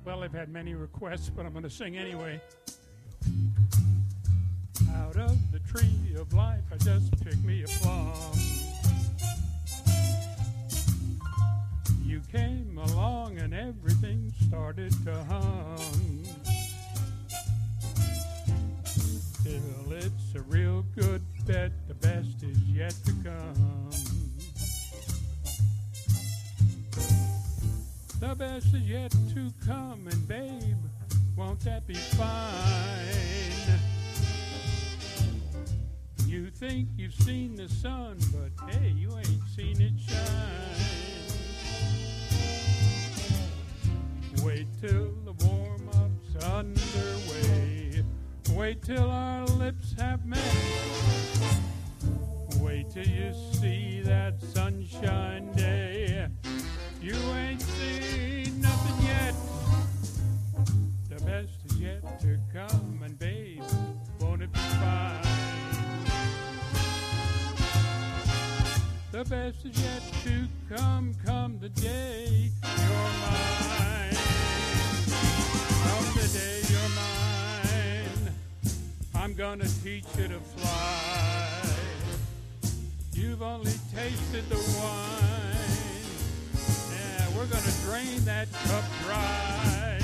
Well, I've had many requests, but I'm going to sing anyway. Out of the tree of life, I just picked me a plum. You came along and everything started to hum. Still, it's a real good bet, the best is yet to come. The best is yet to come, and babe, won't that be fine? You think you've seen the sun, but hey, you ain't seen it shine. Wait till the warm-up's underway. Wait till our lips have met. Wait till you see that sunshine day. You ain't seen nothing yet. The best is yet to come, and babe, won't it be fine? The best is yet to come the day you're mine. Come the day you're mine. I'm gonna teach you to fly. You've only tasted the wine. Yeah, we're gonna drain that cup dry.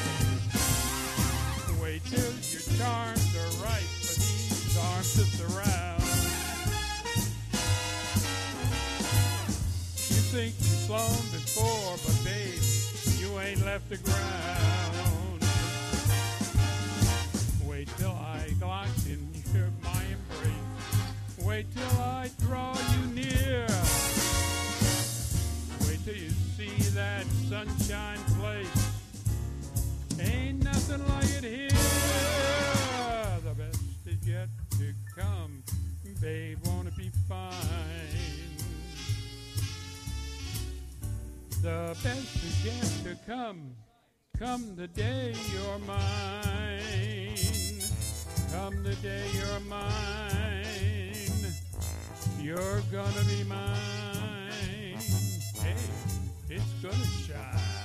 Wait till your charms are right for these arms to surround. You think you've flown before, but babe, you ain't left the ground. Wait till I glide in my embrace. Wait till I draw you near. Wait till you see that sunshine place. Ain't nothing like it here. The best is yet to come. Babe, won't it be fine? The best is yet to come. Come the day you're mine. Come the day you're mine. You're gonna be mine. Hey, it's gonna shine.